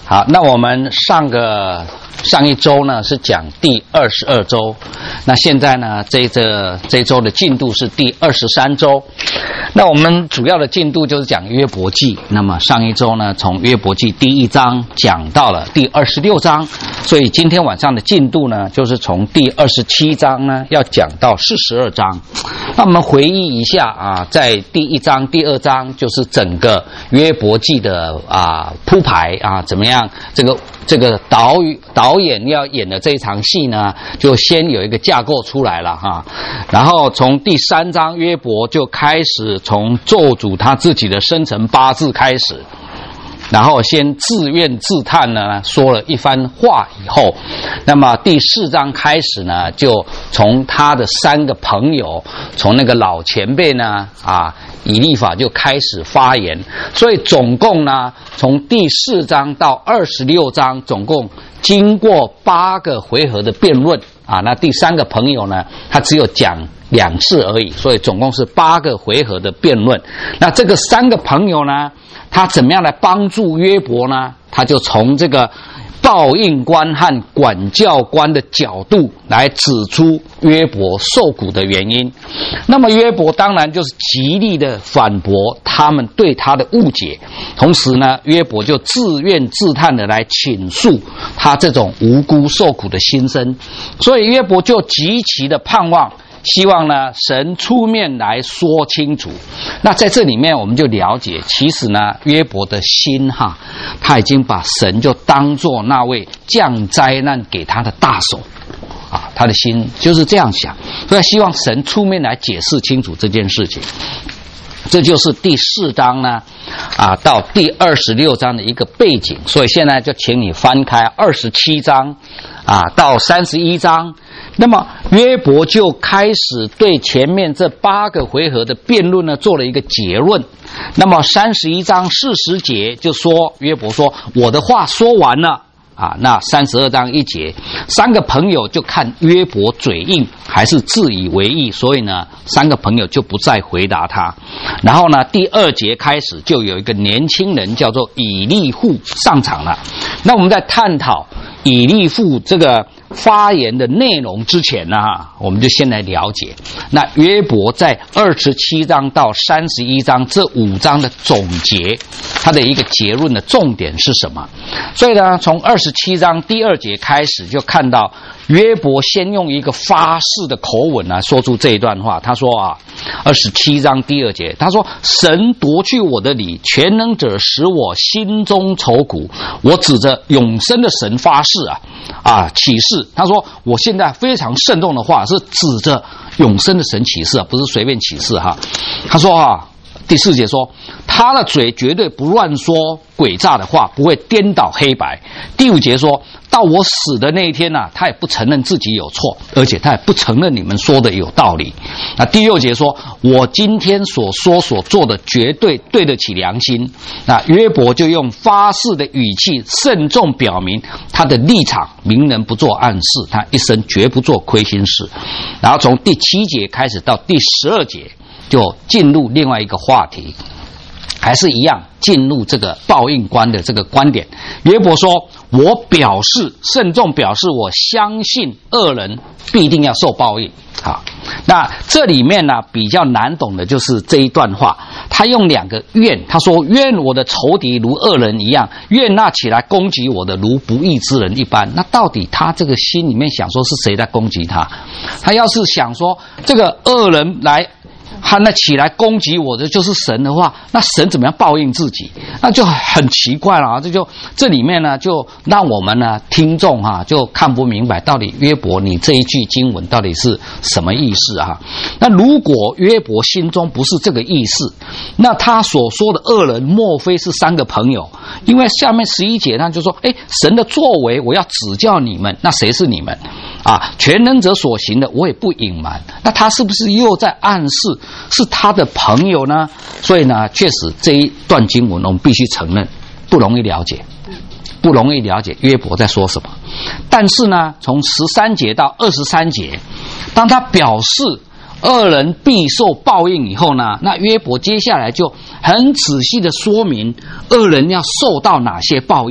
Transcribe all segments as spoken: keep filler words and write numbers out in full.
好，那我们上个上一周呢是讲第二十二周，那现在呢这这这周的进度是第二十三周。那我们主要的进度就是讲约伯记。那么上一周呢，从约伯记第一章讲到了第二十六章，所以今天晚上的进度呢，就是从第二十七章呢要讲到四十二章。那我们回忆一下啊，在第一章、第二章就是整个约伯记的啊铺排啊，怎么样？这个这个导导演要演的这一场戏呢，就先有一个架构出来了哈。然后从第三章约伯就开始从咒诅他自己的生辰八字开始。然后先自怨自叹呢，说了一番话以后，那么第四章开始呢，就从他的三个朋友，从那个老前辈呢，啊，以利法就开始发言。所以总共呢，从第四章到二十六章，总共经过八个回合的辩论啊。那第三个朋友呢，他只有讲两次而已，所以总共是八个回合的辩论。那这个三个朋友呢，他怎么样来帮助约伯呢？他就从这个报应官和管教官的角度来指出约伯受苦的原因。那么约伯当然就是极力的反驳他们对他的误解，同时呢，约伯就自怨自叹的来倾诉他这种无辜受苦的心声。所以约伯就极其的盼望，希望呢神出面来说清楚。那在这里面我们就了解，其实呢约伯的心哈，他已经把神就当作那位降灾难给他的大手啊，他的心就是这样想，所以希望神出面来解释清楚这件事情。这就是第四章呢啊到第二十六章的一个背景。所以现在就请你翻开二十七章啊到三十一章。那么约伯就开始对前面这八个回合的辩论呢做了一个结论。那么三十一章四十节就说，约伯说我的话说完了啊。那三十二章一节，三个朋友就看约伯嘴硬还是自以为意，所以呢三个朋友就不再回答他。然后呢第二节开始就有一个年轻人叫做以利户上场了。那我们在探讨以利户这个发言的内容之前呢，我们就先来了解那约伯在二十七章到三十一章这五章的总结，它的一个结论的重点是什么。所以呢从二十七章第二节开始就看到约伯先用一个发誓的口吻呢说出这一段话。他说啊，二十七章第二节，他说神夺去我的理，全能者使我心中愁苦。我指着永生的神发誓啊啊起誓，他说我现在非常慎重的话是指着永生的神起誓啊，不是随便起誓哈。他说啊，第四节说他的嘴绝对不乱说诡诈的话，不会颠倒黑白。第五节说到我死的那一天啊，他也不承认自己有错，而且他也不承认你们说的有道理。那第六节说我今天所说所做的绝对对得起良心。那约伯就用发誓的语气慎重表明他的立场，明人不做暗事，他一生绝不做亏心事。然后从第七节开始到第十二节就进入另外一个话题，还是一样进入这个报应观的这个观点。约伯说我表示慎重表示我相信恶人必定要受报应。好，那这里面呢比较难懂的就是这一段话，他用两个愿，他说愿我的仇敌如恶人一样，愿那起来攻击我的如不义之人一般。那到底他这个心里面想说是谁在攻击他？他要是想说这个恶人来他那起来攻击我的就是神的话，那神怎么样报应自己？那就很奇怪了啊！这就这里面呢，就让我们呢听众哈、啊、就看不明白，到底约伯你这一句经文到底是什么意思啊？那如果约伯心中不是这个意思，那他所说的恶人莫非是三个朋友？因为下面十一节他就说，哎，神的作为我要指教你们，那谁是你们啊？全能者所行的我也不隐瞒。那他是不是又在暗示是他的朋友呢？所以呢，确实这一段经文我们必须承认不容易了解，不容易了解约伯在说什么。但是呢，从十三节到二十三节，当他表示恶人必受报应以后呢，那约伯接下来就很仔细的说明恶人要受到哪些报应。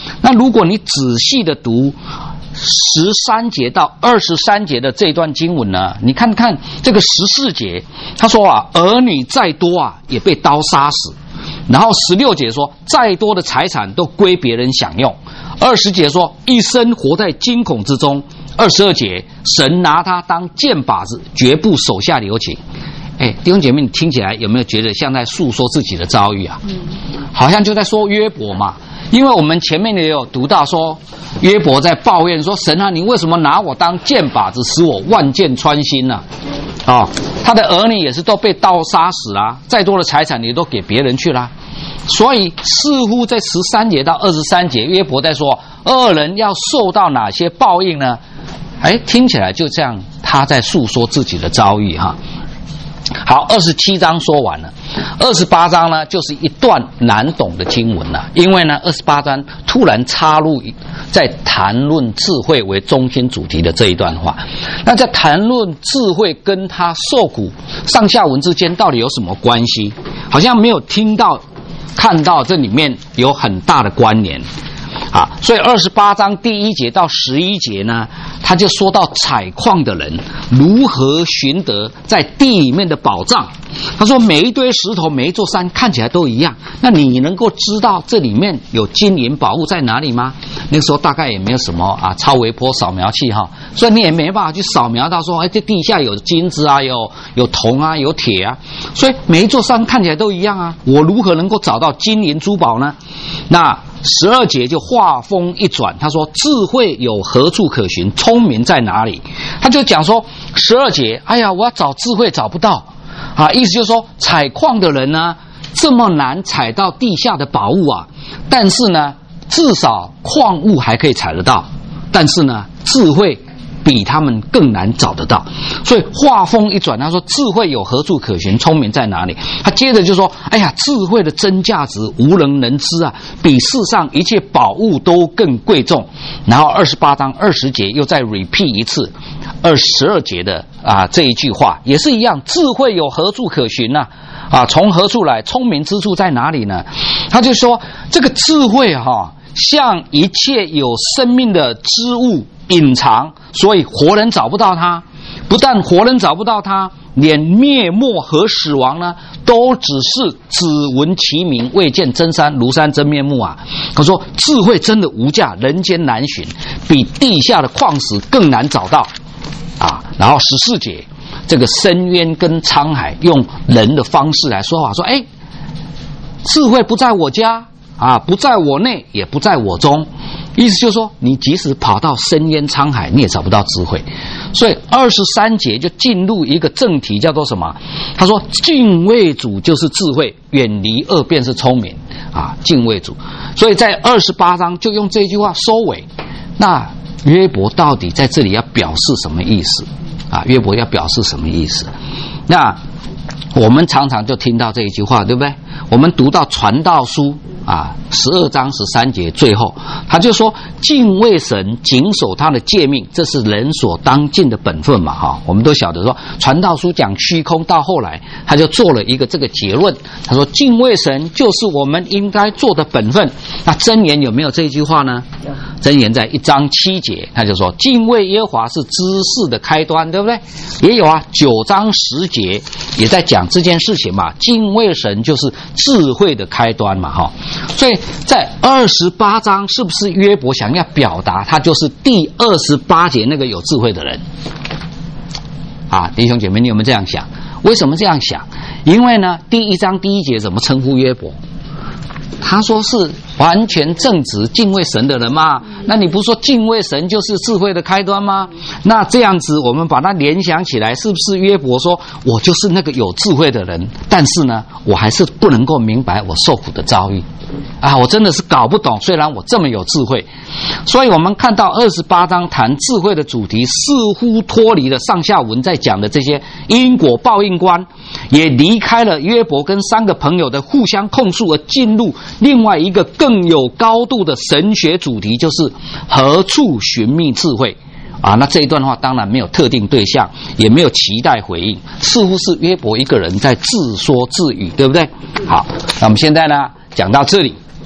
那如果你仔细的读十三节到二十三节的这段经文呢，你看看这个十四节，他说啊，儿女再多啊，也被刀杀死。然后十六节说，再多的财产都归别人享用。二十节说，一生活在惊恐之中。二十二节，神拿他当箭靶子，绝不手下留情。哎，弟兄姐妹，你听起来有没有觉得像在诉说自己的遭遇啊？好像就在说约伯嘛。因为我们前面也有读到说，约伯在抱怨说，神啊，你为什么拿我当箭靶子，使我万箭穿心呢？啊、哦，他的儿女也是都被刀杀死啦，再多的财产也都给别人去啦。所以似乎在十三节到二十三节，约伯在说恶人要受到哪些报应呢？哎，听起来就这样，他在诉说自己的遭遇哈。好，二十七章说完了，二十八章呢就是一段难懂的经文了，因为呢二十八章突然插入在谈论智慧为中心主题的这一段话。那在谈论智慧跟他受苦上下文之间到底有什么关系？好像没有听到看到这里面有很大的关联啊，所以二十八章第一节到十一节呢，他就说到采矿的人如何寻得在地里面的宝藏。他说每一堆石头每一座山看起来都一样，那你能够知道这里面有金银宝物在哪里吗？那个时候大概也没有什么啊超微波扫描器哈，所以你也没办法去扫描到说，哎，这地下有金子啊，有有铜啊，有铁啊，所以每一座山看起来都一样啊，我如何能够找到金银珠宝呢？那十二节就话锋一转，他说智慧有何处可寻，聪明在哪里？他就讲说十二节，哎呀，我要找智慧找不到啊，意思就是说采矿的人呢这么难采到地下的宝物啊，但是呢至少矿物还可以采得到，但是呢智慧比他们更难找得到。所以话锋一转，他说智慧有何处可寻，聪明在哪里？他接着就说，哎呀，智慧的真价值无人能知啊，比世上一切宝物都更贵重。然后二十八章二十节又再 repeat 一次二十二节的啊这一句话，也是一样，智慧有何处可寻呢？啊，从何处来？聪明之处在哪里呢？他就说这个智慧哈、啊，像一切有生命的之物隐藏，所以活人找不到它。不但活人找不到它，连灭没和死亡呢，都只是只闻其名，未见真山庐山真面目啊！他说智慧真的无价，人间难寻，比地下的矿石更难找到啊！然后十四节，这个深渊跟沧海用人的方式来说话，说哎，智慧不在我家啊，不在我内，也不在我中。意思就是说，你即使跑到深渊沧海，你也找不到智慧。所以二十三节就进入一个正题，叫做什么？他说敬畏主就是智慧，远离恶便是聪明啊，敬畏主。所以在二十八章就用这句话收尾。那约伯到底在这里要表示什么意思啊？约伯要表示什么意思？那我们常常就听到这一句话，对不对？我们读到传道书啊，十二章十三节最后，他就说敬畏神，谨守他的诫命，这是人所当尽的本分嘛，哈。我们都晓得说，传道书讲虚空，到后来他就做了一个这个结论，他说敬畏神就是我们应该做的本分。那箴言有没有这一句话呢？箴言在一章七节，他就说敬畏耶和华是知识的开端，对不对？也有啊，九章十节也在讲这件事情嘛，敬畏神就是智慧的开端嘛，哈。所以在二十八章，是不是约伯想要表达他就是第二十八节那个有智慧的人啊？弟兄姐妹，你有没有这样想？为什么这样想？因为呢，第一章第一节怎么称呼约伯？他说是完全正直敬畏神的人嘛，那你不说敬畏神就是智慧的开端吗？那这样子我们把它联想起来，是不是约伯说我就是那个有智慧的人，但是呢我还是不能够明白我受苦的遭遇啊，我真的是搞不懂，虽然我这么有智慧。所以我们看到二十八章谈智慧的主题似乎脱离了上下文在讲的这些因果报应观，也离开了约伯跟三个朋友的互相控诉，而进入另外一个更有高度的神学主题，就是何处寻觅智慧啊。那这一段话当然没有特定对象，也没有期待回应，似乎是约伯一个人在自说自语，对不对？好，那我们现在呢讲到这里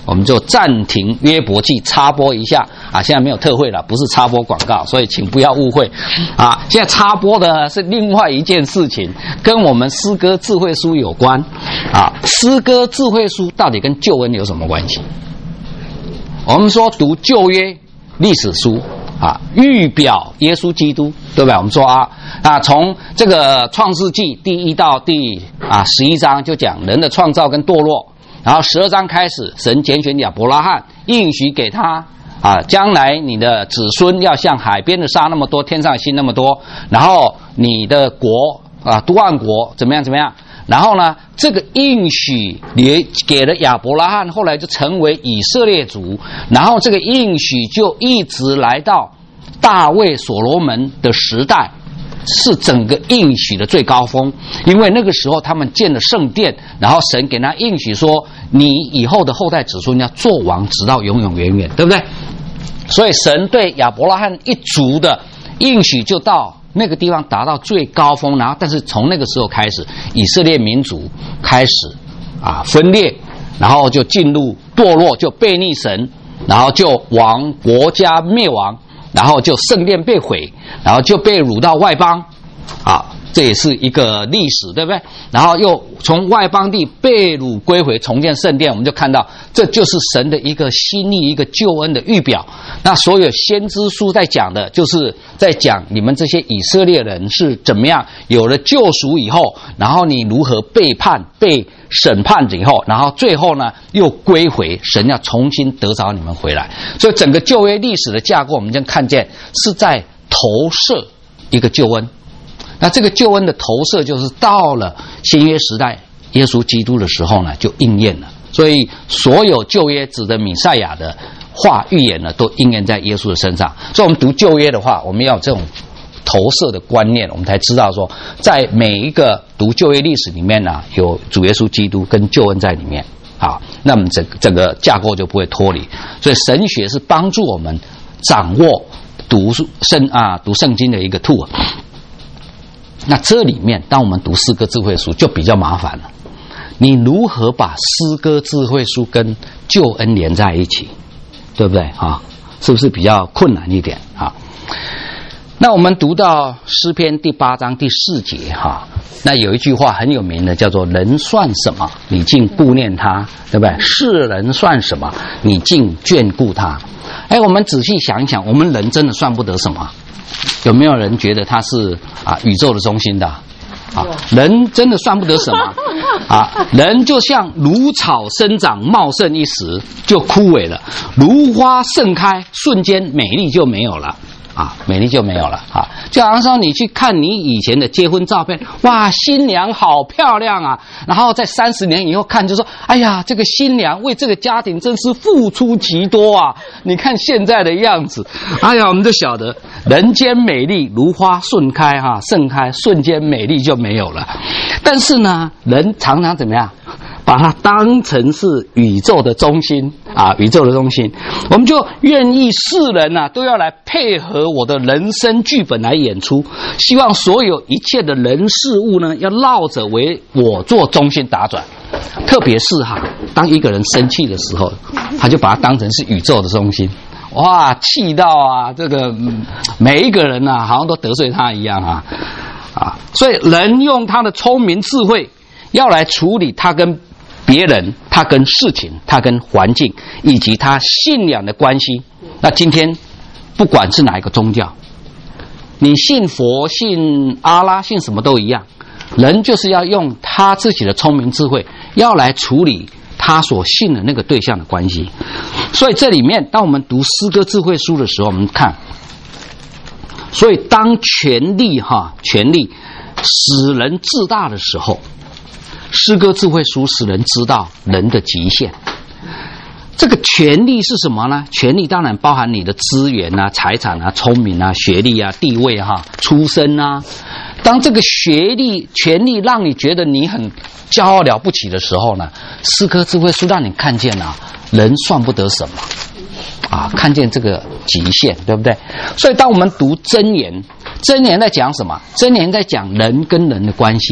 我们就暂停约伯记插播一下啊，现在没有特惠了，不是插播广告，所以请不要误会啊。现在插播的是另外一件事情，跟我们诗歌智慧书有关啊。诗歌智慧书到底跟救恩有什么关系？我们说读旧约历史书啊，预表耶稣基督，对不对？我们说啊啊，从这个创世纪第一到第啊十一章就讲人的创造跟堕落。然后十二章开始，神拣选亚伯拉罕，应许给他啊，将来你的子孙要像海边的沙那么多，天上的星那么多。然后你的国啊，都万国怎么样怎么样？然后呢，这个应许也给了亚伯拉罕，后来就成为以色列族。然后这个应许就一直来到大卫、所罗门的时代。是整个应许的最高峰，因为那个时候他们建了圣殿，然后神给他应许说，你以后的后代子孙要做王，直到永永远远，对不对？所以神对亚伯拉罕一族的应许就到那个地方达到最高峰，然后但是从那个时候开始，以色列民族开始啊分裂，然后就进入堕落，就背逆神，然后就亡国家灭亡。然后就圣殿被毁，然后就被掳到外邦，啊，这也是一个历史，对不对？然后又从外邦地被掳归回，重建圣殿，我们就看到这就是神的一个心意，一个救恩的预表。那所有先知书在讲的，就是在讲你们这些以色列人是怎么样有了救赎以后，然后你如何背叛、被审判以后，然后最后呢又归回，神要重新得着你们回来。所以整个旧约历史的架构，我们就看见是在投射一个救恩。那这个救恩的投射，就是到了新约时代耶稣基督的时候呢，就应验了。所以所有旧约指的弥赛亚的话预言呢，都应验在耶稣的身上。所以我们读旧约的话，我们要有这种投射的观念，我们才知道说，在每一个读旧约历史里面呢，有主耶稣基督跟救恩在里面。好，那么整整个架构就不会脱离。所以神学是帮助我们掌握读圣啊读圣经的一个 tool。那这里面，当我们读诗歌智慧书就比较麻烦了。你如何把诗歌智慧书跟救恩连在一起，对不对啊？是不是比较困难一点啊？那我们读到诗篇第八章第四节哈，那有一句话很有名的，叫做“人算什么，你竟顾念他”，对不对？世人算什么，你竟眷顾他？哎，我们仔细想一想，我们人真的算不得什么。有没有人觉得他是啊宇宙的中心的？啊，人真的算不得什么啊！人就像如草生长，茂盛一时就枯萎了；如花盛开，瞬间美丽就没有了。啊，美丽就没有了啊！就好像说你去看你以前的结婚照片，哇，新娘好漂亮啊！然后在三十年以后看，就说，哎呀，这个新娘为这个家庭真是付出极多啊！你看现在的样子，哎呀，我们就晓得人间美丽如花盛开哈、啊，盛开瞬间美丽就没有了。但是呢，人常常怎么样？把它当成是宇宙的中心啊，宇宙的中心，我们就愿意世人啊都要来配合我的人生剧本来演出，希望所有一切的人事物呢要绕着为我做中心打转。特别是哈，当一个人生气的时候，他就把它当成是宇宙的中心，哇，气到啊，这个、嗯、每一个人啊好像都得罪他一样啊啊，所以人用他的聪明智慧要来处理他跟别人，他跟事情，他跟环境，以及他信仰的关系。那今天不管是哪一个宗教，你信佛、信阿拉、信什么都一样，人就是要用他自己的聪明智慧，要来处理他所信的那个对象的关系。所以这里面，当我们读诗歌智慧书的时候，我们看，所以当权力哈权力使人自大的时候，诗歌智慧书使人知道人的极限。这个权力是什么呢？权力当然包含你的资源啊、财产啊、聪明啊、学历啊、地位哈、出身啊。当这个学历、权力让你觉得你很骄傲了不起的时候呢，诗歌智慧书让你看见啊，人算不得什么啊，看见这个极限，对不对？所以当我们读箴言，箴言在讲什么？箴言在讲人跟人的关系。对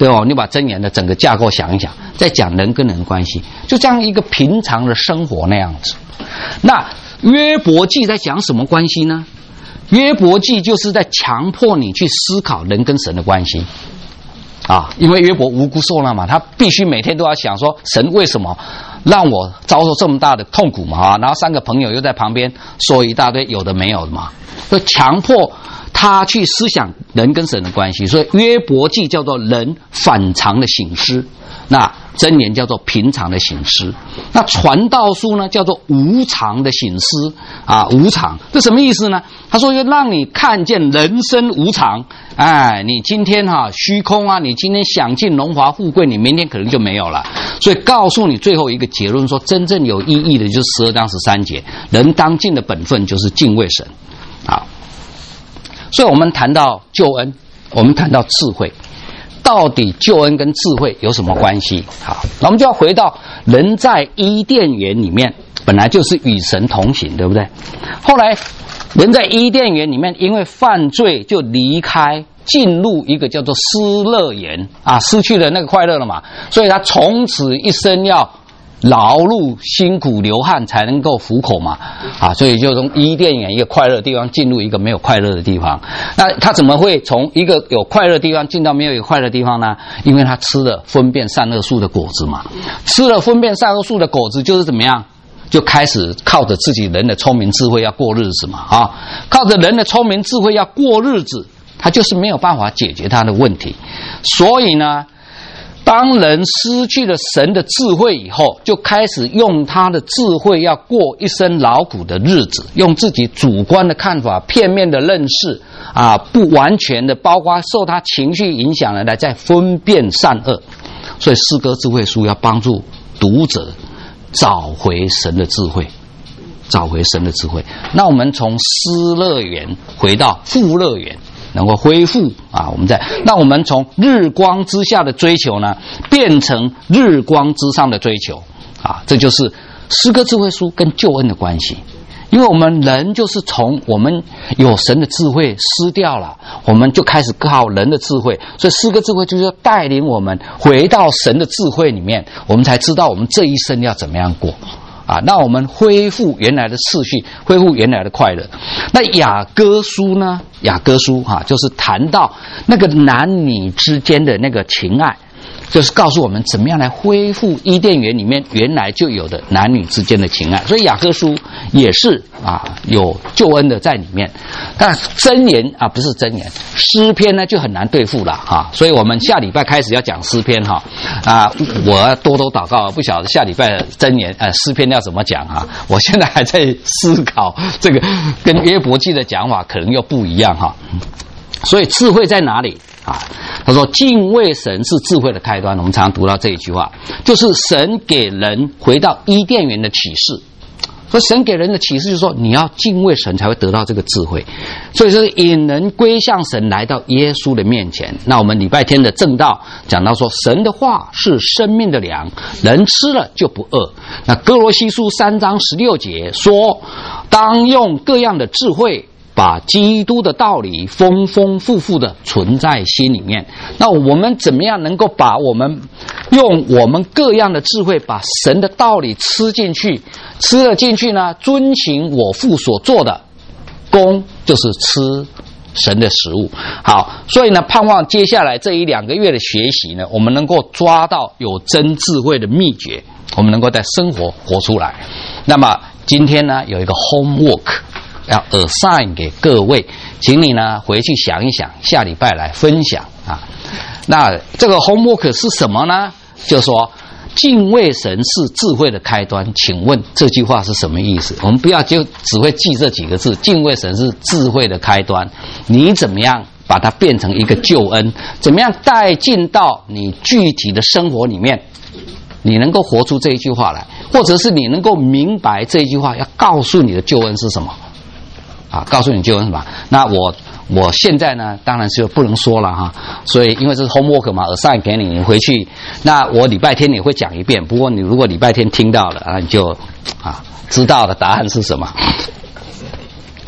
对哦，你把箴言的整个架构想一想，在讲人跟人的关系，就这样一个平常的生活那样子。那约伯记在讲什么关系呢？约伯记就是在强迫你去思考人跟神的关系啊，因为约伯无辜受难嘛，他必须每天都要想说，神为什么让我遭受这么大的痛苦嘛啊？然后三个朋友又在旁边说一大堆有的没有的嘛，就强迫他去思想人跟神的关系。所以约伯记叫做人反常的省思，那箴言叫做平常的省思，那传道书呢叫做无常的省思啊，无常这什么意思呢？他说要让你看见人生无常，哎，你今天哈、啊、虚空啊，你今天享尽荣华富贵，你明天可能就没有了。所以告诉你最后一个结论说，真正有意义的就是十二章十三节，人当尽的本分就是敬畏神啊。所以我们谈到救恩，我们谈到智慧，到底救恩跟智慧有什么关系？好，那我们就要回到人在伊甸园里面本来就是与神同行，对不对？后来人在伊甸园里面因为犯罪就离开，进入一个叫做失乐园啊，失去了那个快乐了嘛，所以他从此一生要劳碌辛苦流汗才能够糊口嘛啊，所以就从伊甸园一个快乐的地方进入一个没有快乐的地方。那他怎么会从一个有快乐的地方进到没有快乐的地方呢？因为他吃了分辨善恶树的果子嘛，吃了分辨善恶树的果子就是怎么样，就开始靠着自己人的聪明智慧要过日子嘛啊，靠着人的聪明智慧要过日子，他就是没有办法解决他的问题。所以呢，当人失去了神的智慧以后，就开始用他的智慧要过一生劳苦的日子，用自己主观的看法、片面的认识啊，不完全的，包括受他情绪影响的来在分辨善恶。所以诗歌智慧书要帮助读者找回神的智慧，找回神的智慧。那我们从失乐园回到富乐园，能够恢复啊，我们在那我们从日光之下的追求呢，变成日光之上的追求啊，这就是诗歌智慧书跟救恩的关系。因为我们人就是从我们有神的智慧失掉了，我们就开始靠人的智慧，所以诗歌智慧就是要带领我们回到神的智慧里面，我们才知道我们这一生要怎么样过啊，那我们恢复原来的次序，恢复原来的快乐。那雅歌书呢？雅歌书哈、啊，就是谈到那个男女之间的那个情爱，就是告诉我们怎么样来恢复伊甸园里面原来就有的男女之间的情爱。所以雅歌书也是啊有救恩的在里面。但箴言啊不是箴言，诗篇呢就很难对付了哈。所以我们下礼拜开始要讲诗篇哈啊，我要多多祷告，不晓得下礼拜的箴言呃诗篇要怎么讲哈。我现在还在思考这个跟约伯记的讲法可能又不一样哈。所以智慧在哪里啊？他说敬畏神是智慧的开端。我们常常读到这一句话，就是神给人回到伊甸园的启示。所以神给人的启示就是说，你要敬畏神才会得到这个智慧。所以说引人归向神，来到耶稣的面前。那我们礼拜天的正道讲到说，神的话是生命的粮，人吃了就不饿。那哥罗西书三章十六节说，当用各样的智慧，把基督的道理丰丰富富的存在心里面。那我们怎么样能够把我们用我们各样的智慧把神的道理吃进去，吃了进去呢？遵行我父所做的功，就是吃神的食物。好，所以呢，盼望接下来这一两个月的学习呢，我们能够抓到有真智慧的秘诀，我们能够在生活活出来。那么今天呢，有一个 homework要 assign 给各位，请你呢回去想一想，下礼拜来分享啊。那这个 homework 是什么呢？就是说敬畏神是智慧的开端。请问这句话是什么意思？我们不要就只会记这几个字，敬畏神是智慧的开端，你怎么样把它变成一个救恩，怎么样带进到你具体的生活里面，你能够活出这一句话来，或者是你能够明白这一句话要告诉你的救恩是什么啊，告诉你救恩是什么。那我我现在呢当然是不能说了哈，所以因为这是 homework 嘛 assign 给你，你回去，那我礼拜天也会讲一遍，不过你如果礼拜天听到了啊，你就啊知道的答案是什么。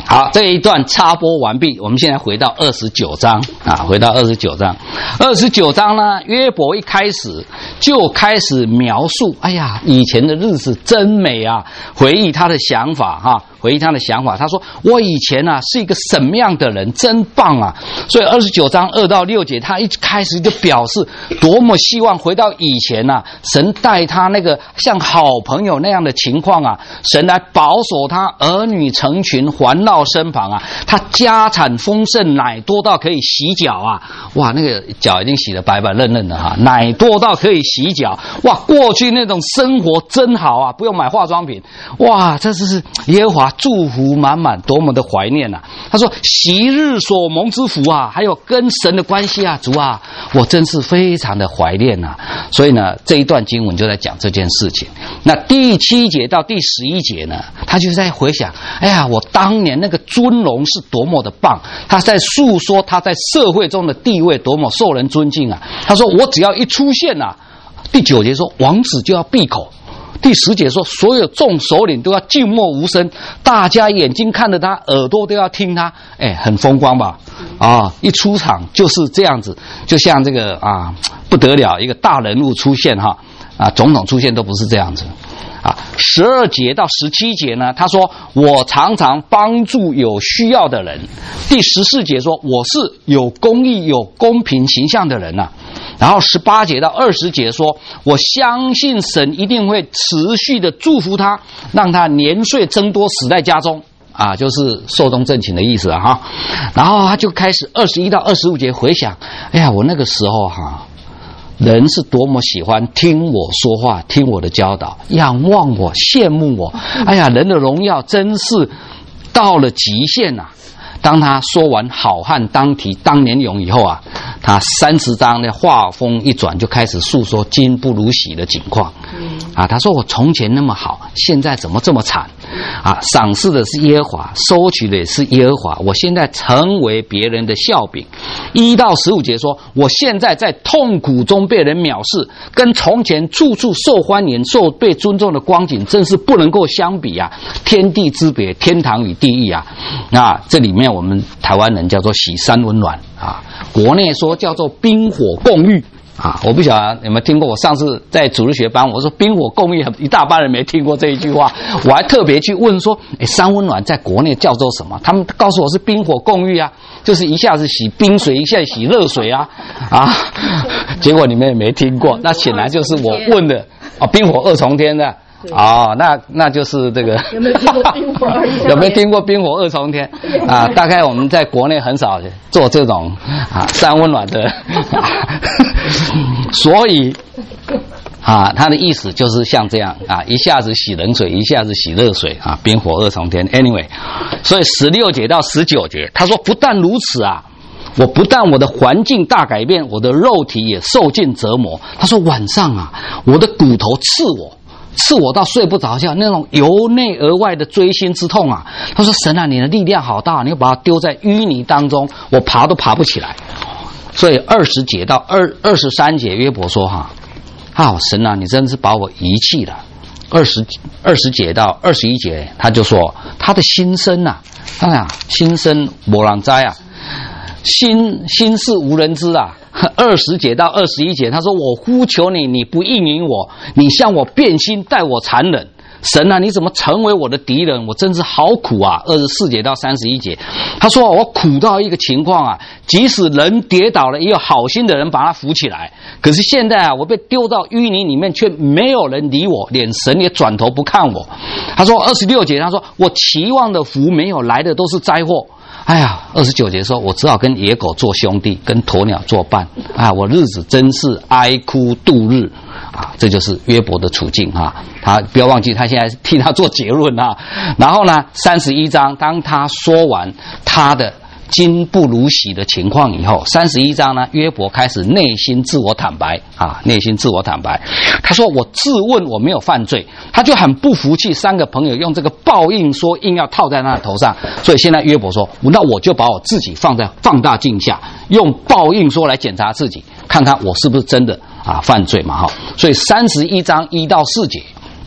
好，这一段插播完毕，我们现在回到二十九章啊，回到二十九章。二十九章呢，约伯一开始就开始描述，哎呀，以前的日子真美啊，回忆他的想法哈、啊，回忆他的想法。他说：“我以前啊是一个什么样的人，真棒啊！”所以二十九章二到六节，他一开始就表示多么希望回到以前啊，神带他那个像好朋友那样的情况啊，神来保守他，儿女成群，环绕身旁啊，他家产丰盛，奶多到可以洗脚啊！哇，那个脚已经洗得白白嫩嫩的哈，奶多到可以洗脚，哇！过去那种生活真好啊，不用买化妆品，哇！这是耶和华祝福满满，多么的怀念啊！他说：“昔日所蒙之福啊，还有跟神的关系啊，主啊，我真是非常的怀念啊！”所以呢，这一段经文就在讲这件事情。那第七节到第十一节呢，他就在回想，哎呀，我当年那个尊荣是多么的棒，他在诉说他在社会中的地位多么受人尊敬啊。他说：“我只要一出现啊。”第九节说王子就要闭口，第十节说所有众首领都要静默无声，大家眼睛看着他，耳朵都要听他，哎，很风光吧？啊，一出场就是这样子，就像这个啊不得了，一个大人物出现哈，啊，总统出现都不是这样子。啊，十二节到十七节呢，他说我常常帮助有需要的人。第十四节说我是有公义、有公平形象的人呐、啊。然后十八节到二十节说，我相信神一定会持续的祝福他，让他年岁增多，死在家中。啊，就是寿终正寝的意思啊哈。然后他就开始二十一到二十五节回想，哎呀，我那个时候哈。人是多么喜欢听我说话，听我的教导，仰望我，羡慕我。哎呀，人的荣耀真是到了极限啊！当他说完好汉当提当年勇以后啊，他三十章的话锋一转，就开始诉说今不如昔的景况。啊，他说我从前那么好，现在怎么这么惨？啊，赏赐的是耶和华，收取的也是耶和华，我现在成为别人的笑柄。一到十五节说，我现在在痛苦中被人藐视，跟从前处处受欢迎、受被尊重的光景，真是不能够相比啊！天地之别，天堂与地狱啊！那这里面我们台湾人叫做喜三温暖啊，国内说叫做冰火共浴。啊，我不晓得有没有听过。我上次在主日学班，我说冰火共浴，一大半人没听过这一句话。我还特别去问说，哎，三温暖在国内叫做什么？他们告诉我是冰火共浴啊，就是一下子洗冰水，一下子洗热水啊，啊，结果你们也没听过。那显然就是我问的啊，冰火二重天的。哦，那那就是这个有没有听过冰火二重天？有没有听过冰火二重天？啊，大概我们在国内很少做这种啊三温暖的，啊、所以啊，他的意思就是像这样啊，一下子洗冷水，一下子洗热水啊，冰火二重天。Anyway， 所以十六节到十九节，他说不但如此啊。我不但我的环境大改变，我的肉体也受尽折磨。他说晚上啊，我的骨头刺我。刺我到睡不着觉，那种由内而外的锥心之痛啊！他说：“神啊，你的力量好大，你要把它丢在淤泥当中，我爬都爬不起来。”所以二十节到二二十三节，约伯说：“哈，啊，神啊，你真是把我遗弃了。”二十二十节到二十一节，他就说他的心声呐、啊，哎呀，心声无人知啊，心心事无人知啊。二十节到二十一节，他说：“我呼求你，你不应允我，你向我变心，待我残忍。神啊，你怎么成为我的敌人？我真是好苦啊！”二十四节到三十一节，他说：“我苦到一个情况啊，即使人跌倒了，也有好心的人把他扶起来。可是现在啊，我被丢到淤泥里面，却没有人理我，连神也转头不看我。”他说二十六节，他说：“我期望的福没有来的都是灾祸。”哎呀，二十九节说，我只好跟野狗做兄弟，跟鸵鸟作伴。啊，我日子真是哀哭度日啊！这就是约伯的处境哈。他不要忘记，他现在替他做结论啊。然后呢，三十一章，当他说完他的今不如昔的情况以后，三十一章呢，约伯开始内心自我坦白啊，内心自我坦白。他说：“我自问我没有犯罪。”他就很不服气，三个朋友用这个报应说硬要套在他的头上，所以现在约伯说：“那我就把我自己放在放大镜下，用报应说来检查自己，看看我是不是真的啊犯罪嘛哈。”所以三十一章一到四节。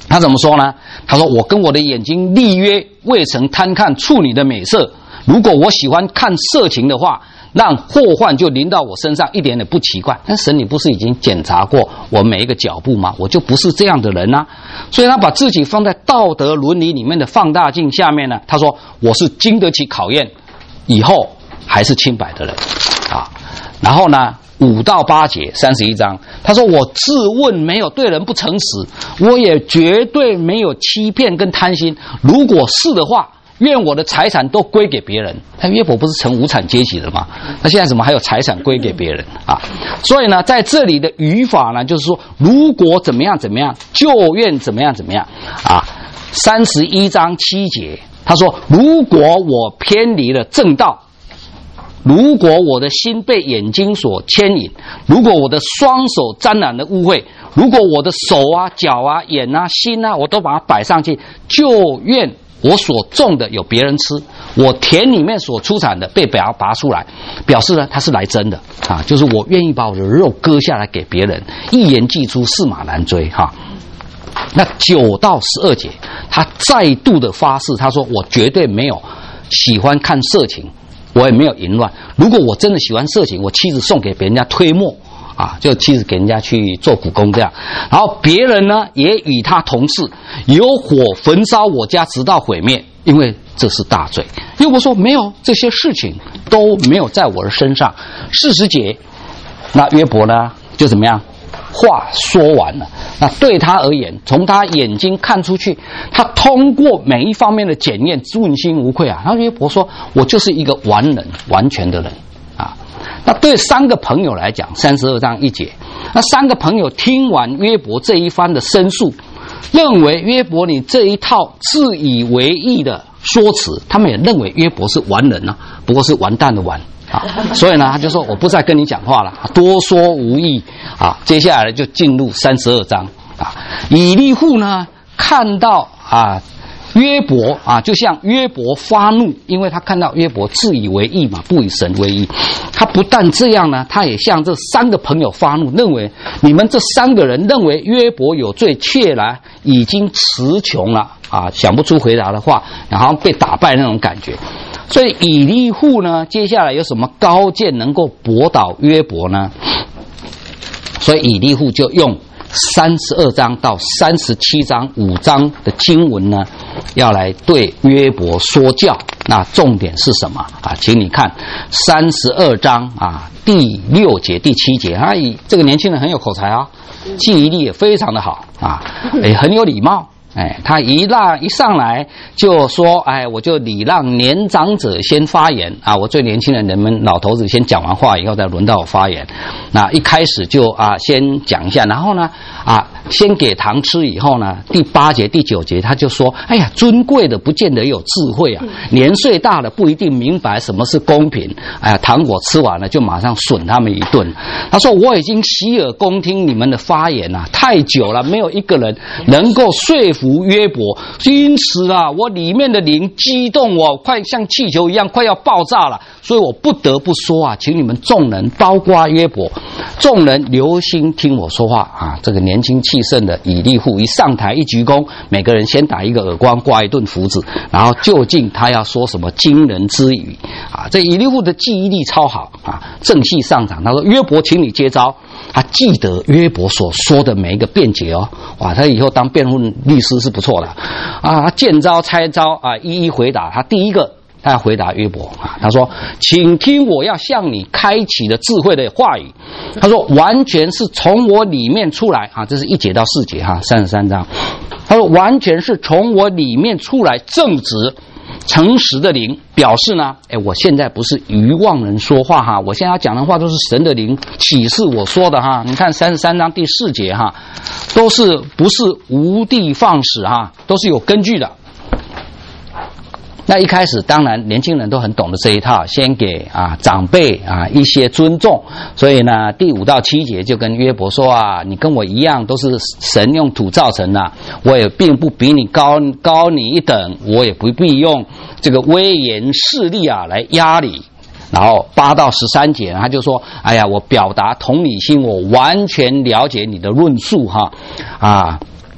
他怎么说呢？他说：“我跟我的眼睛立约，未曾贪看处女的美色。如果我喜欢看色情的话，让祸患就临到我身上，一点也不奇怪。但神，你不是已经检查过我每一个脚步吗？我就不是这样的人啊。所以他把自己放在道德伦理里面的放大镜下面呢，他说我是经得起考验，以后还是清白的人啊。然后呢？”五到八节，三十一章，他说：“我自问没有对人不诚实，我也绝对没有欺骗跟贪心。如果是的话，愿我的财产都归给别人。”他约伯不是成无产阶级了吗？那现在怎么还有财产归给别人啊？所以呢，在这里的语法呢，就是说，如果怎么样怎么样，就愿怎么样怎么样啊。三十一章七节，他说：“如果我偏离了正道。”如果我的心被眼睛所牵引，如果我的双手沾染了污秽，如果我的手啊、脚啊、眼啊、心啊，我都把它摆上去，就愿我所种的有别人吃，我田里面所出产的被拔拔出来，表示呢他是来真的啊，就是我愿意把我的肉割下来给别人，一言既出，驷马难追哈。那九到十二节，他再度的发誓，他说我绝对没有喜欢看色情。我也没有淫乱。如果我真的喜欢色情，我妻子送给别人家推磨啊，就妻子给人家去做苦工这样。然后别人呢也与他同事，有火焚烧我家，直到毁灭，因为这是大罪。约伯说没有，这些事情都没有在我的身上。四十节，那约伯呢就怎么样？话说完了，那对他而言，从他眼睛看出去，他通过每一方面的检验，问心无愧啊。然后约伯说：“我就是一个完人，完全的人啊。”那对三个朋友来讲，三十二章一节，那三个朋友听完约伯这一番的申诉，认为约伯你这一套自以为意的说辞，他们也认为约伯是完人啊，不过是完蛋的完。啊，所以呢，他就说我不再跟你讲话了，多说无益啊。接下来就进入三十二章啊。以利户呢看到啊约伯啊，就像约伯发怒，因为他看到约伯自以为义嘛，不以神为义。他不但这样呢，他也向这三个朋友发怒，认为你们这三个人认为约伯有罪，却来已经词穷了啊，想不出回答的话，然后被打败那种感觉。所以以利户呢，接下来有什么高见能够驳倒约伯呢？所以以利户就用三十二章到三十七章五章的经文呢，要来对约伯说教。那重点是什么啊？请你看三十二章啊第六节第七节，他以这个年轻人很有口才啊，记忆力也非常的好啊，也很有礼貌。哎，他一让一上来就说，哎，我就礼让年长者先发言啊，我最年轻的人们老头子先讲完话以后，再轮到我发言。那一开始就啊先讲一下，然后呢啊先给糖吃以后呢，第八节第九节他就说，哎呀，尊贵的不见得有智慧啊，年岁大了不一定明白什么是公平。哎呀，糖果吃完了就马上损他们一顿。他说我已经洗耳恭听你们的发言啊，太久了，没有一个人能够说服约伯，因此啊，我里面的灵激动，我快像气球一样快要爆炸了，所以我不得不说啊，请你们众人，包括约伯，众人留心听我说话啊。这个年轻气盛的以利户一上台一鞠躬，每个人先打一个耳光，挂一顿胡子，然后究竟他要说什么惊人之语啊？这以利户的记忆力超好啊，正气上场。他说：“约伯，请你接招。”他记得约伯所说的每一个辩解哦，哇，他以后当辩护律师是不错的啊。他见招拆招啊，一一回答。他第一个，他要回答约伯啊，他说：“请听我要向你开启的智慧的话语。”他说：“完全是从我里面出来啊，这是一节到四节哈，三十三章。他说完全是从我里面出来，正直。”诚实的灵表示呢，哎，我现在不是愚妄人说话哈，我现在要讲的话都是神的灵启示我说的哈。你看三十三章第四节哈，都是不是无的放矢哈，都是有根据的。那一开始当然年轻人都很懂得这一套，先给啊长辈啊一些尊重，所以呢第五到七节就跟约伯说啊，你跟我一样都是神用土造成的，我也并不比你高高你一等，我也不必用这个威严势力啊来压你。然后八到十三节他就说，哎呀，我表达同理心，我完全了解你的论述哈啊。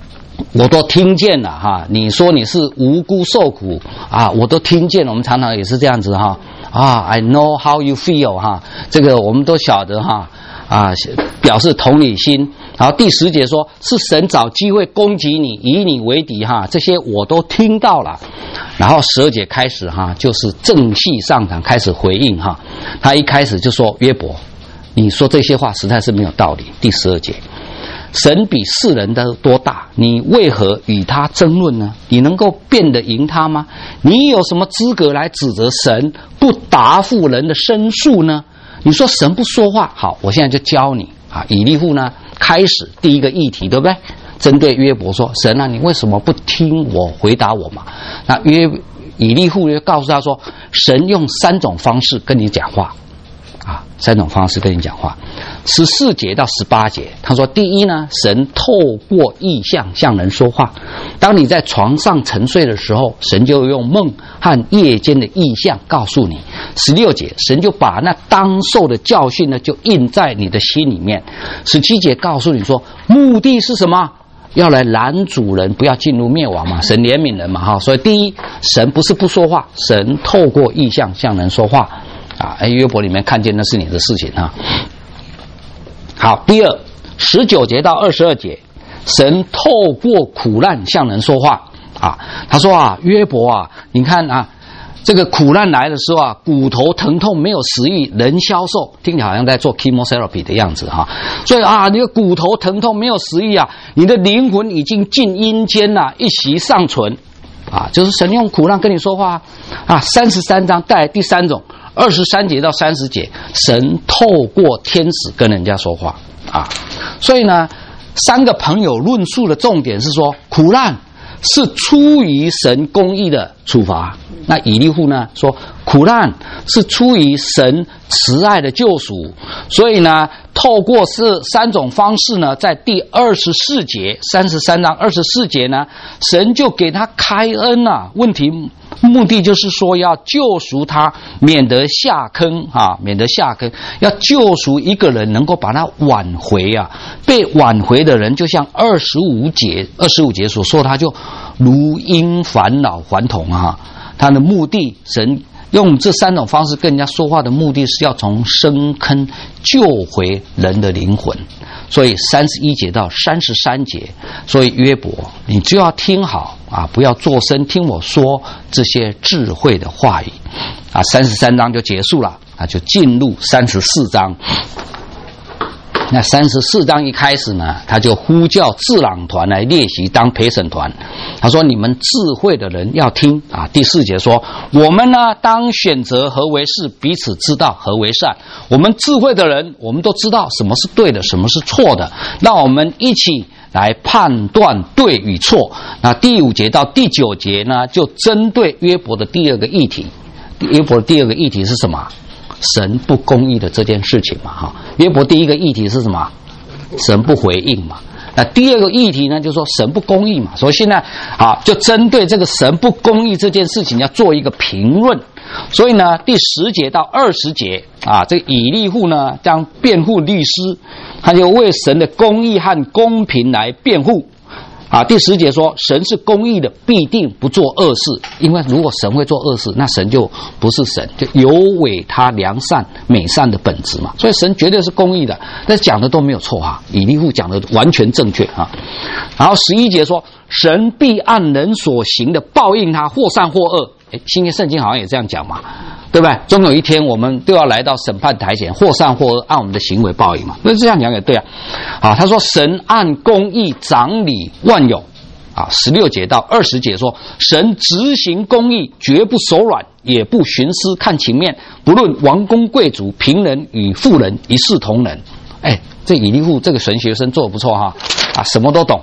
我都听见了哈，你说你是无辜受苦啊，我都听见了。我们常常也是这样子哈啊 ，I know how you feel 哈，这个我们都晓得哈啊，表示同理心。然后第十节说，是神找机会攻击你，以你为敌哈，这些我都听到了。然后十二节开始哈，就是正戏上场，开始回应哈。他一开始就说约伯，你说这些话实在是没有道理。第十二节。神比世人的多大，你为何与他争论呢？你能够辩得赢他吗？你有什么资格来指责神不答复人的申诉呢？你说神不说话，好，我现在就教你啊。以利户呢，开始第一个议题，对不对？针对约伯说，神啊，你为什么不听我回答我嘛？那约以利户就告诉他说，神用三种方式跟你讲话。啊，三种方式跟你讲话。十四节到十八节，他说：第一呢，神透过异象向人说话。当你在床上沉睡的时候，神就用梦和夜间的异象告诉你。十六节，神就把那当受的教训呢，就印在你的心里面。十七节告诉你说，目的是什么？要来拦阻人不要进入灭亡嘛，神怜悯人嘛，哈。所以第一，神不是不说话，神透过异象向人说话。啊，哎，约伯里面看见那是你的事情啊。好，第二，十九节到二十二节，神透过苦难向人说话啊。他说啊，约伯啊，你看啊，这个苦难来的时候啊，骨头疼痛没有食欲，人消瘦，听起来好像在做 chemotherapy 的样子哈。所以啊，你的骨头疼痛没有食欲啊，你的灵魂已经进阴间了，一息尚存啊，就是神用苦难跟你说话啊。三十三章带来第三种。二十三节到三十节，神透过天使跟人家说话啊，所以呢，三个朋友论述的重点是说，苦难是出于神公义的处罚。那以利户呢说，苦难是出于神慈爱的救赎。所以呢，透过这三种方式呢，在第二十四节，三十三章二十四节呢，神就给他开恩啊。问题。目的就是说要救赎他，免得下坑啊，免得下坑。要救赎一个人，能够把他挽回啊。被挽回的人，就像二十五节二十五节所说，他就如因返老还童啊。他的目的，神用这三种方式跟人家说话的目的是要从深坑救回人的灵魂。所以三十一节到三十三节，所以约伯，你就要听好啊，不要作声，听我说这些智慧的话语啊。三十三章就结束了啊，就进入三十四章。那三十四章一开始呢，他就呼叫智囊团来列席当陪审团。他说：“你们智慧的人要听啊。”第四节说：“我们呢，当选择何为是，彼此知道何为善。我们智慧的人，我们都知道什么是对的，什么是错的。让我们一起来判断对与错。”那第五节到第九节呢，就针对约伯的第二个议题。约伯的第二个议题是什么？神不公义的这件事情嘛，哈。约伯第一个议题是什么？神不回应嘛。那第二个议题呢，就是说神不公义嘛。所以现在啊，就针对这个神不公义这件事情要做一个评论。所以呢，第十节到二十节啊，这个以利户呢当辩护律师，他就为神的公义和公平来辩护。啊，第十节说，神是公义的，必定不做恶事。因为如果神会做恶事，那神就不是神，就有违他良善美善的本质嘛。所以神绝对是公义的，但是讲的都没有错啊。以利户讲的完全正确啊。然后十一节说，神必按人所行的报应他，或善或恶。诶，新约圣经好像也这样讲嘛，对不对？终有一天我们都要来到审判台前，或善或恶，按我们的行为报应嘛。那这样讲也对啊。啊，他说神按公义掌理万有。啊，十六节到二十节说，神执行公义，绝不手软，也不徇私看情面，不论王公贵族、贫人与富人，一视同仁。哎，这以利户这个神学生做得不错哈，啊，什么都懂。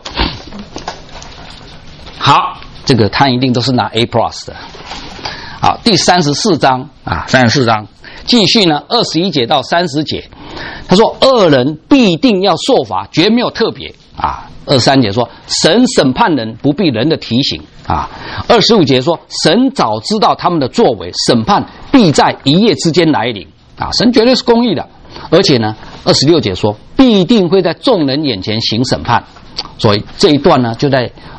好，这个他一定都是拿 A plus 的。好，第三十四章啊，三十四章继续呢，二十一节到三十节，他说恶人必定要受罚，绝没有特别啊。二十三节说，神审判人不必人的提醒啊。二十五节说，神早知道他们的作为，审判必在一夜之间来临啊。神绝对是公义的，而且呢，二十六节说，必定会在众人眼前行审判。所以这一段呢，就在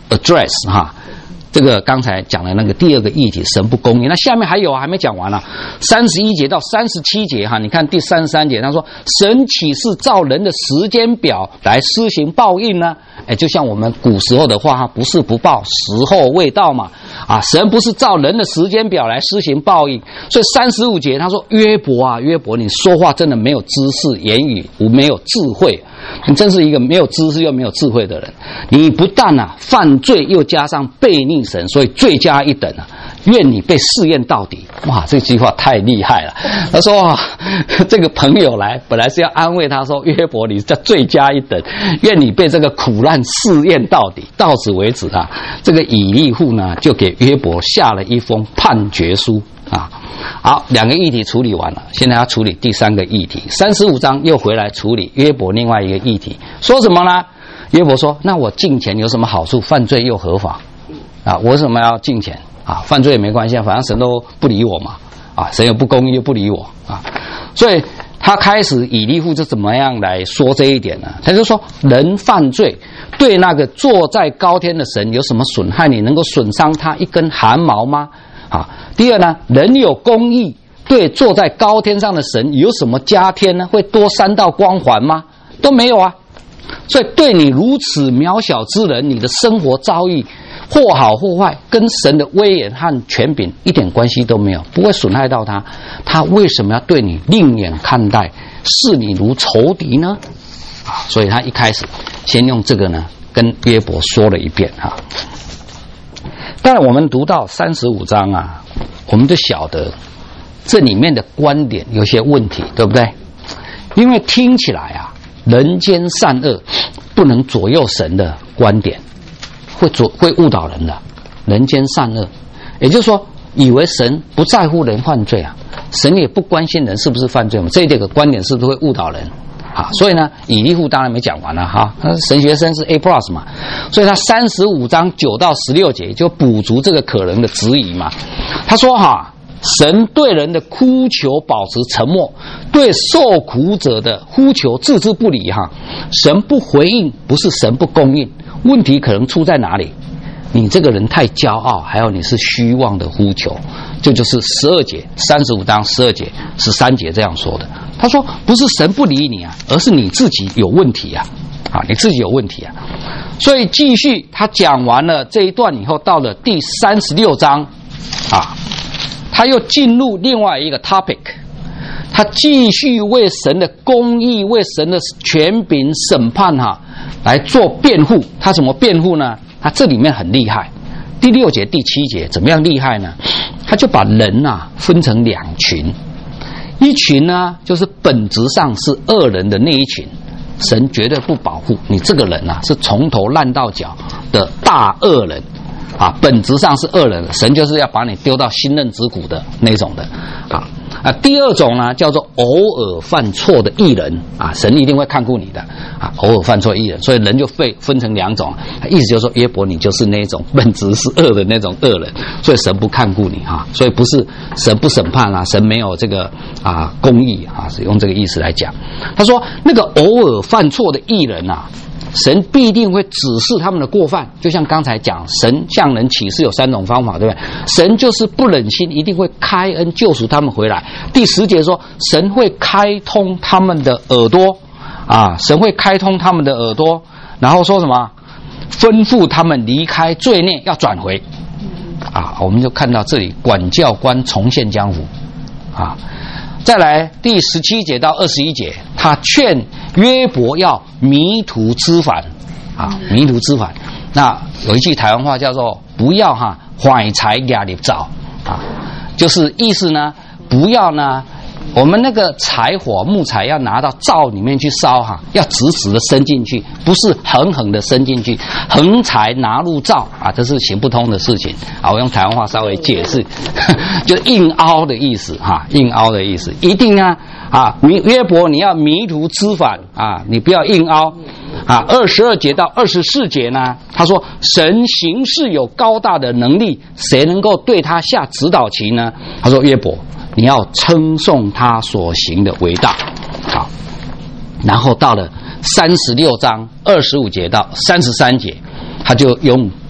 address 哈。这个刚才讲的那个第二个议题，神不公义。那下面还有还没讲完了、啊，三十一节到三十七节哈，你看第三十三节，他说神岂是照人的时间表来施行报应呢？哎，就像我们古时候的话哈，不是不报，时候未到嘛。啊，神不是照人的时间表来施行报应。所以三十五节他说约伯啊，约伯，你说话真的没有知识，言语没有智慧。你真是一个没有知识又没有智慧的人，你不但啊犯罪，又加上悖逆神，所以罪加一等啊！愿你被试验到底。哇，这句话太厉害了。他说、啊、这个朋友来本来是要安慰他说，约伯你这罪加一等，愿你被这个苦难试验到底。到此为止啊，这个以利户呢就给约伯下了一封判决书啊。好，两个议题处理完了，现在要处理第三个议题。三十五章又回来处理约伯另外一个议题，说什么呢？约伯说：“那我敬钱有什么好处？犯罪又合法啊！我为什么要敬钱啊？犯罪也没关系，反正神都不理我嘛啊！神又不公义又不理我啊！所以他开始以利户就怎么样来说这一点呢？他就说：人犯罪对那个坐在高天的神有什么损害？你能够损伤他一根汗毛吗？”啊，第二呢，人有公义，对坐在高天上的神有什么加添呢？会多三道光环吗？都没有啊。所以对你如此渺小之人，你的生活遭遇或好或坏，跟神的威严和权柄一点关系都没有，不会损害到他。他为什么要对你另眼看待，视你如仇敌呢？啊，所以他一开始先用这个呢，跟约伯说了一遍哈。但我们读到三十五章啊，我们就晓得这里面的观点有些问题，对不对？因为听起来啊，人间善恶不能左右神的观点，会左会误导人的。人间善恶，也就是说，以为神不在乎人犯罪啊，神也不关心人是不是犯罪嘛，这个观点是不是会误导人？啊，所以呢，以利户当然没讲完了哈，神学生是 A plus 嘛，所以他三十五章九到十六节就补足这个可能的质疑嘛。他说哈，神对人的哭求保持沉默，对受苦者的呼求置之不理哈。神不回应，不是神不供应，问题可能出在哪里？你这个人太骄傲，还有你是虚妄的呼求，这就是十二节三十五章十二节十三节这样说的。他说不是神不理你啊，而是你自己有问题啊，啊，你自己有问题啊。所以继续他讲完了这一段以后，到了第三十六章啊，他又进入另外一个 topic， 他继续为神的公义、为神的权柄审判哈、啊、来做辩护。他怎么辩护呢？他这里面很厉害，第六节、第七节怎么样厉害呢？他就把人啊分成两群。一群呢，就是本质上是恶人的那一群，神绝对不保护你这个人啊，是从头烂到脚的大恶人啊，本质上是恶人，神就是要把你丢到新刃之谷的那种的啊。啊，第二种呢，叫做偶尔犯错的义人啊，神一定会看顾你的啊，偶尔犯错义人，所以人就被分成两种，意思就是说约伯你就是那种本质是恶的那种恶人，所以神不看顾你哈、啊，所以不是神不审判啊，神没有这个啊公义啊，是用这个意思来讲。他说那个偶尔犯错的义人啊，神必定会指示他们的过犯，就像刚才讲，神向人启示有三种方法，对不对？神就是不忍心，一定会开恩救赎他们回来。第十节说，神会开通他们的耳朵啊，神会开通他们的耳朵，然后说什么？吩咐他们离开罪孽，要转回啊。我们就看到这里，管教官重现江湖啊。再来第十七节到二十一节，他劝约伯要迷途知返啊，迷途知返。那有一句台湾话叫做不要哈怀才压力早啊，就是意思呢，不要呢，我们那个柴火木材要拿到灶里面去烧哈，要直直的伸进去，不是横横的伸进去，横柴拿入灶啊，这是行不通的事情啊。我用台湾话稍微解释，就硬凹的意思哈，硬凹的意思，一定啊啊，约伯你要迷途知返啊，你不要硬凹啊。二十二节到二十四节呢，他说神行事有高大的能力，谁能够对他下指导棋呢？他说约伯，你要称颂他所行的伟大，好。然后到了三十六章二十五节到三十三节，他就用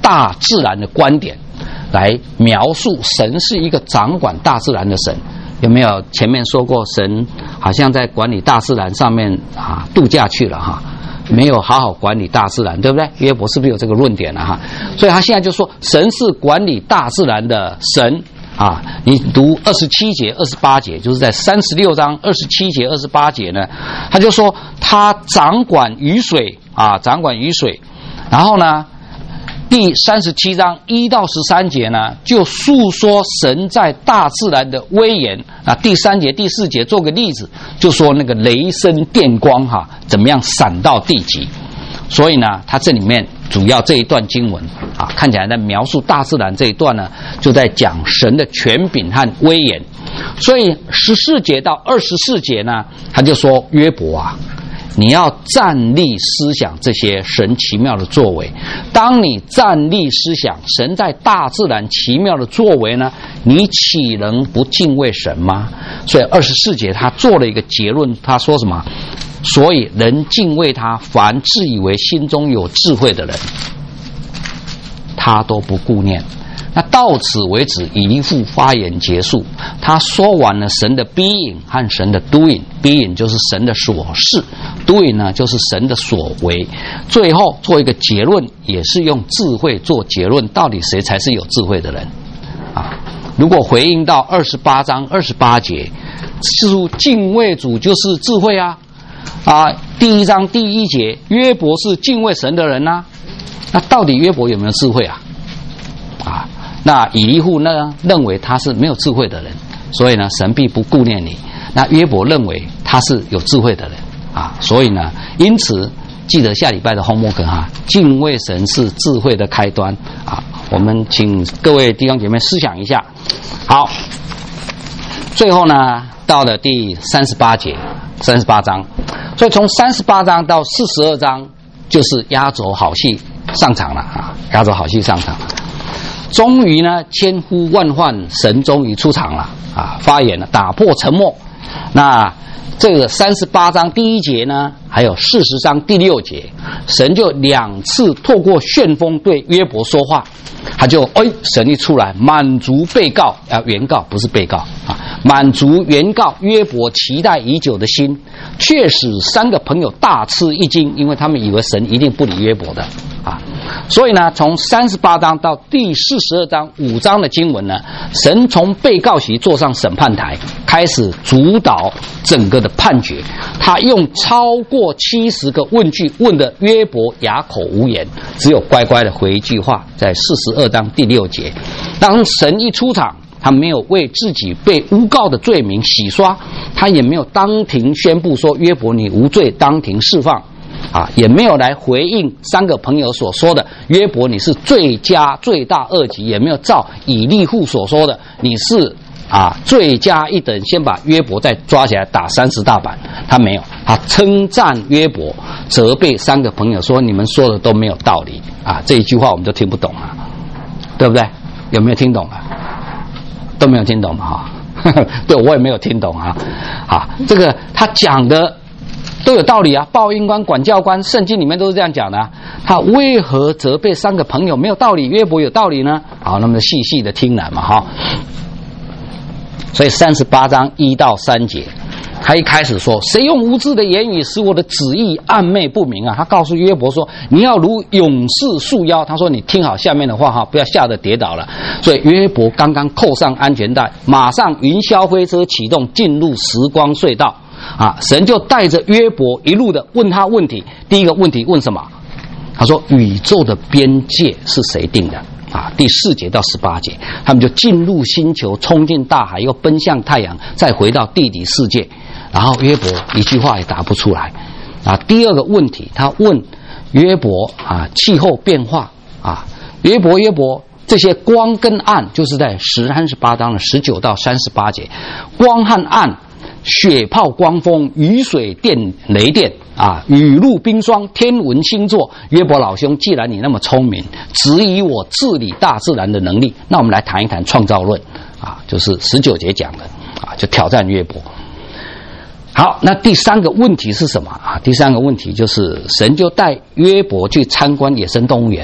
大自然的观点来描述神是一个掌管大自然的神。有没有前面说过神好像在管理大自然上面啊度假去了哈？没有好好管理大自然，对不对？约伯是不是有这个论点了哈？所以他现在就说神是管理大自然的神啊。你读二十七节、二十八节，就是在三十六章二十七节、二十八节呢，他就说他掌管雨水啊，掌管雨水。然后呢，第三十七章一到十三节呢，就述说神在大自然的威严啊。第三节、第四节做个例子，就说那个雷声电光哈、啊，怎么样闪到地极。所以呢，它这里面主要这一段经文啊，看起来在描述大自然这一段呢，就在讲神的权柄和威严。所以十四节到二十四节呢，他就说约伯啊，你要站立思想这些神奇妙的作为。当你站立思想神在大自然奇妙的作为呢，你岂能不敬畏神吗？所以二十四节他做了一个结论，他说什么？所以人敬畏他，凡自以为心中有智慧的人，他都不顾念。那到此为止，以利户发言结束。他说完了神的 being 和神的 doing。being 就是神的所事， doing 呢就是神的所为。最后做一个结论，也是用智慧做结论，到底谁才是有智慧的人啊？如果回应到二十八章二十八节，是敬畏主就是智慧啊啊！第一章第一节，约伯是敬畏神的人啊，那到底约伯有没有智慧啊？啊？那以利户呢认为他是没有智慧的人，所以呢神必不顾念你。那约伯认为他是有智慧的人啊，所以呢，因此记得下礼拜的homework哈，敬畏神是智慧的开端啊。我们请各位弟兄姐妹思想一下。好，最后呢到了第三十八节，三十八章，所以从三十八章到四十二章就是压轴好戏上场了啊，压轴好戏上场。终于呢，千呼万唤，神终于出场了啊，发言了，打破沉默。那这个三十八章第一节呢，还有四十章第六节，神就两次透过旋风对约伯说话，他就哎，神一出来满足被告啊，原告不是被告啊，满足原告约伯期待已久的心，确使三个朋友大吃一惊，因为他们以为神一定不理约伯的啊。所以呢，从三十八章到第四十二章五章的经文呢，神从被告席坐上审判台，开始主导整个的判决。他用超过七十个问句问的约伯哑口无言，只有乖乖的回一句话，在四十二章第六节。当神一出场，他没有为自己被诬告的罪名洗刷，他也没有当庭宣布说约伯你无罪，当庭释放啊，也没有来回应三个朋友所说的约伯你是最佳罪大恶极，也没有照以利户所说的你是啊罪加一等，先把约伯再抓起来打三十大板。他没有，他称赞约伯，责备三个朋友说你们说的都没有道理啊。这一句话我们都听不懂啊，对不对？有没有听懂啊？都没有听懂嘛哈？对，我也没有听懂啊。啊，这个他讲的都有道理啊，报应官、管教官，圣经里面都是这样讲的啊。他为何责备三个朋友没有道理，约伯有道理呢？好，那么细细的听来嘛哈。所以三十八章一到三节，他一开始说：“谁用无知的言语使我的旨意暗昧不明啊？”他告诉约伯说：“你要如勇士束腰。”他说：“你听好下面的话哈，不要吓得跌倒了。”所以约伯刚刚扣上安全带，马上云霄飞车启动，进入时光隧道啊！神就带着约伯一路的问他问题。第一个问题问什么？他说：“宇宙的边界是谁定的？”啊，第四节到十八节，他们就进入星球，冲进大海，又奔向太阳，再回到地底世界。然后约伯一句话也答不出来。啊，第二个问题，他问约伯啊，气候变化啊，约伯约伯，这些光跟暗，就是在十三十八章的十九到三十八节，光和暗，雪泡光风，雨水电雷电啊，雨露冰霜，天文星座。约伯老兄，既然你那么聪明，质疑我治理大自然的能力，那我们来谈一谈创造论啊，就是十九节讲的啊，就挑战约伯。好，那第三个问题是什么啊？第三个问题就是神就带约伯去参观野生动物园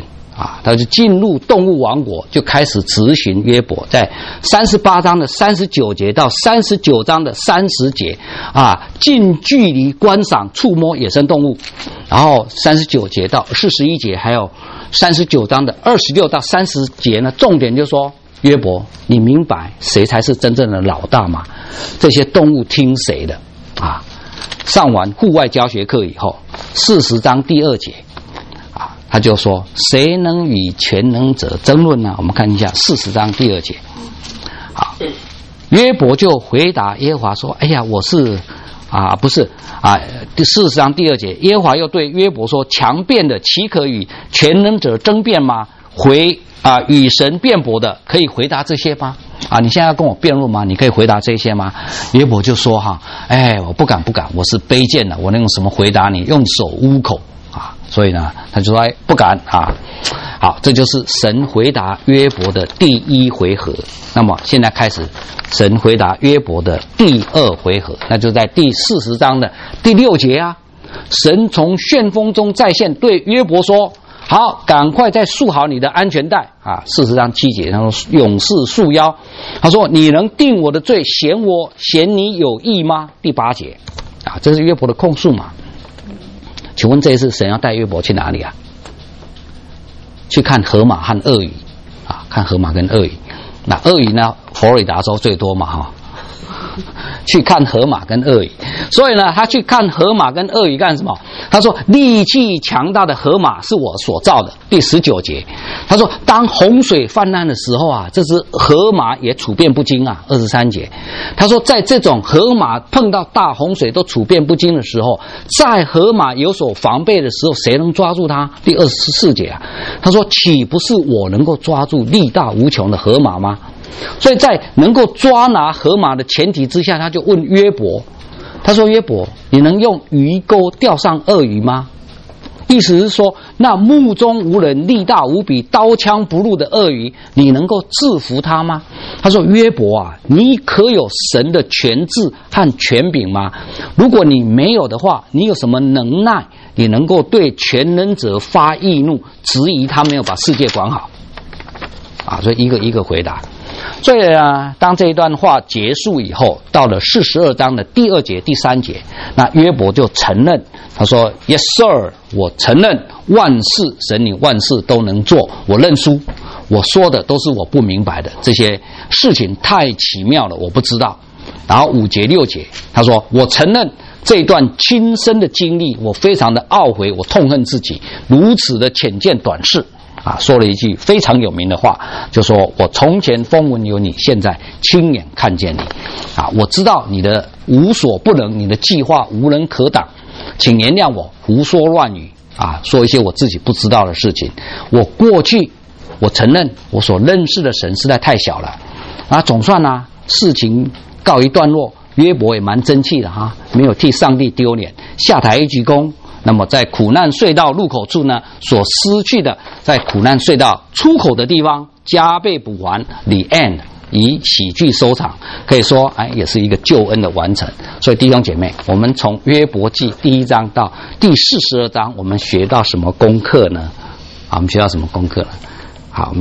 啊，他就进入动物王国，就开始执行约伯在三十八章的三十九节到三十九章的三十节啊，近距离观赏、触摸野生动物。然后三十九节到四十一节，还有三十九章的二十六到三十节呢，重点就说约伯，你明白谁才是真正的老大吗？这些动物听谁的啊？上完户外教学课以后，四十章第二节。他就说：“谁能与全能者争论呢？”我们看一下四十章第二节。好，约伯就回答耶和华说：“哎呀，我是啊，不是啊。”第四十章第二节，耶和华又对约伯说：“强辩的岂可与全能者争辩吗？回啊，与神辩驳的可以回答这些吗？啊，你现在要跟我辩论吗？你可以回答这些吗？”约伯就说：“哈，哎，我不敢，不敢，我是卑贱的，我能用什么回答你？用手捂口。”啊，所以呢，他就说：“哎，不敢啊。”好，这就是神回答约伯的第一回合。那么现在开始，神回答约伯的第二回合，那就在第四十章的第六节啊。神从旋风中再现，对约伯说：“好，赶快再束好你的安全带啊！”四十章七节，他说：“勇士束腰。”他说：“你能定我的罪，嫌我嫌你有益吗？”第八节啊，这是约伯的控诉嘛。请问这一次神要带约伯去哪里啊？去看河马和鳄鱼啊，看河马跟鳄鱼。那鳄鱼呢，佛罗里达州最多嘛哈。去看河马跟鳄鱼，所以呢，他去看河马跟鳄鱼干什么？他说：“力气强大的河马是我所造的。”第十九节，他说：“当洪水泛滥的时候啊，这只河马也处变不惊啊。”二十三节，他说：“在这种河马碰到大洪水都处变不惊的时候，在河马有所防备的时候，谁能抓住它？”第二十四节啊，他说：“岂不是我能够抓住力大无穷的河马吗？”所以在能够抓拿河马的前提之下，他就问约伯，他说：“约伯，你能用鱼钩钓上鳄鱼吗？”意思是说，那目中无人、力大无比、刀枪不入的鳄鱼，你能够制服它吗？他说：“约伯啊，你可有神的权制和权柄吗？如果你没有的话，你有什么能耐，你能够对全能者发易怒，质疑他没有把世界管好？”啊，所以一个一个回答。所以呢，当这一段话结束以后，到了四十二章的第二节、第三节，那约伯就承认，他说 ：“Yes, sir， 我承认万事神你万事都能做，我认输，我说的都是我不明白的，这些事情太奇妙了，我不知道。”然后五节、六节，他说：“我承认这一段亲身的经历，我非常的懊悔，我痛恨自己如此的浅见短视。”啊，说了一句非常有名的话，就说：“我从前风闻有你，现在亲眼看见你。啊，我知道你的无所不能，你的计划无人可挡，请原谅我胡说乱语啊，说一些我自己不知道的事情。我过去，我承认我所认识的神实在太小了。啊，总算啊，事情告一段落。约伯也蛮争气的哈、啊，没有替上帝丢脸，下台一鞠躬。”那么在苦难隧道入口处呢，所失去的，在苦难隧道出口的地方加倍补还 ，the end 以喜剧收场，可以说哎，也是一个救恩的完成。所以弟兄姐妹，我们从约伯记第一章到第四十二章，我们学到什么功课呢？啊，我们学到什么功课呢？好。